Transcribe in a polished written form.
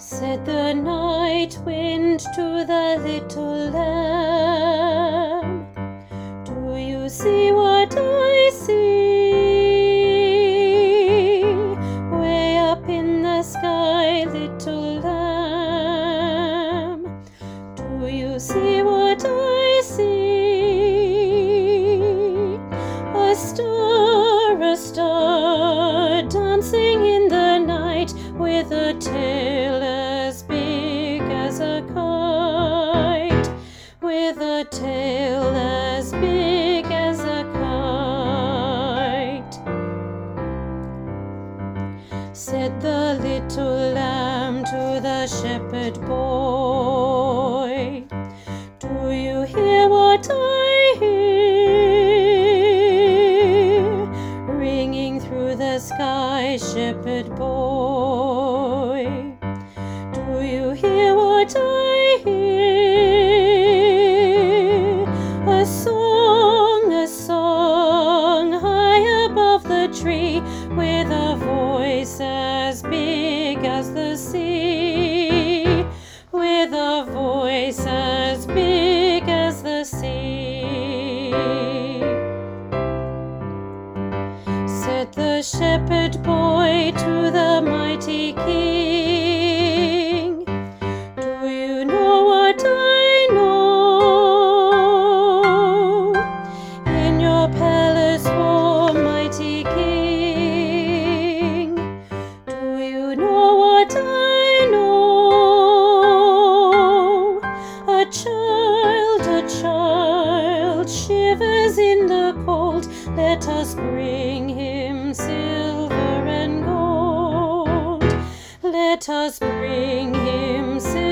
Said the night wind to the little lamb, "Do you see what I see? Way up in the sky, little lamb, do you see what I see? A star, dancing in the night, with a tail as big as a kite, with a tail as big as a kite." Said the little lamb to the shepherd boy, "Do you hear what I hear? Ringing through the sky, shepherd boy, do you hear what I hear? A song high above the tree, with a voice as big as the sea, with a voice as big as the sea." Said the shepherd boy to the mighty king, "Do you know what I know? In your palace, oh mighty king, do you know what I know? A child shivers in the cold. Let us bring him silver and gold. Let us bring him silver